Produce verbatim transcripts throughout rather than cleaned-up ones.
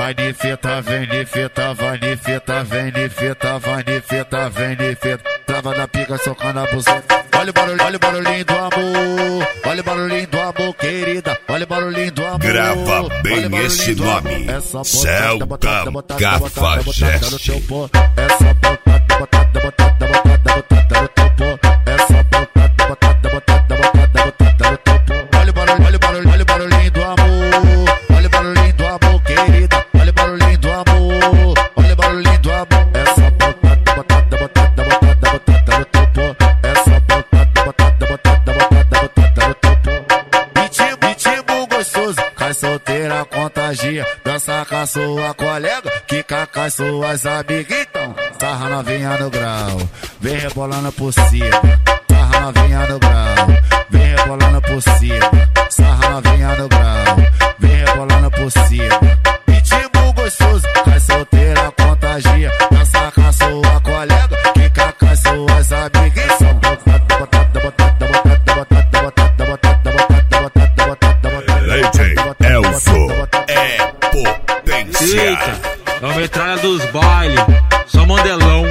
Vai de fita, vem de fita, vai de fita, vem de fita, vai de fita, vem de fita. Trava na pica, socando a buzeta. Olha o barulho, olha o barulhinho do amor. Olha o barulhinho do amor, querida. Olha o barulhinho do amor. Grava bem esse nome. Celta Cafajeste. Essa botada, botada, botada, botada, botada no teu pô. Essa botada, botada, botada, botada, botada no teu pô. Olha o barulho, olha o barulho, olha o barulhinho do amor. Olha o barulhinho do amor, querida. Olha o barulhinho do amor. Olha o barulhinho do amor. Essa botada, botada, botada, botada, botada no teu pô. Essa botada, botada, botada, botada, botada no teu pô. Ritmo, ritmo gostoso, cai solteira, contagia. Dança com a sua colega, quica com as suas amigas. Então, sarra novinha no grau, vem rebolando por cima. Sarra novinha no grau, vem rebolando por cima. Sarra novinha no grau, vem rebolando por cima. Ritmo gostoso, cai solteira, contagia. Dança com a sua colega, quica com as suas amigas. Botada, botada, botada, botada, botada, botada, botada, botada, botada, botada, botada. D J Elso é potência. Eita, é uma metralha dos bailes, só modelão.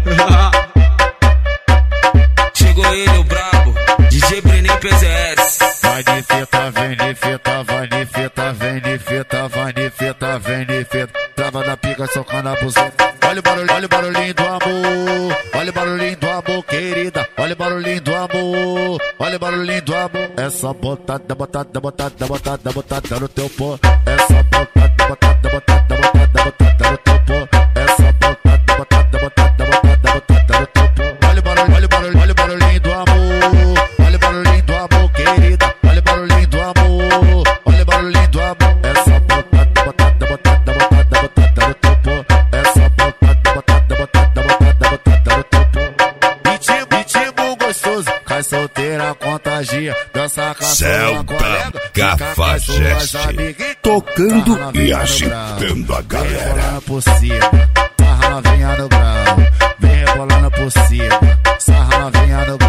Chegou ele, o brabo, D J Brenin P Z S. Vai de fita, vem de fita, vai de fita, vem de fita, vai de fita, vem de fita. Trava na pica, socando a buzeta. Olha o barulho, olha o barulhinho do amor. Olha o barulhinho do amor, querida. Olha o barulhinho do amor. Olha o barulhinho do amor. Essa botada, botada, botada, botada, botada no teu pô. Essa botada, botada, botada, botada, botada no teu pô. Essa botada, botada, botada, botada, botada no teu pô. Olha o barulho, olha o barulho, olha o barulhinho do amor. Olha o barulhinho do amor, querida. Olha o barulhinho do amor. Olha o barulhinho do amor. Essa botada, botada, botada, botada, botada no teu pô. Essa botada, botada, botada, botada, botada no teu pô. Ritmo, ritmo gostoso, cai solteira, contagia. Dança com a sua colega, Cafajeste. Tocando e agitando a vem galera. rebolando por cima. Sarra novinha no grau, vem rebolando por cima. Sarra novinha no grau.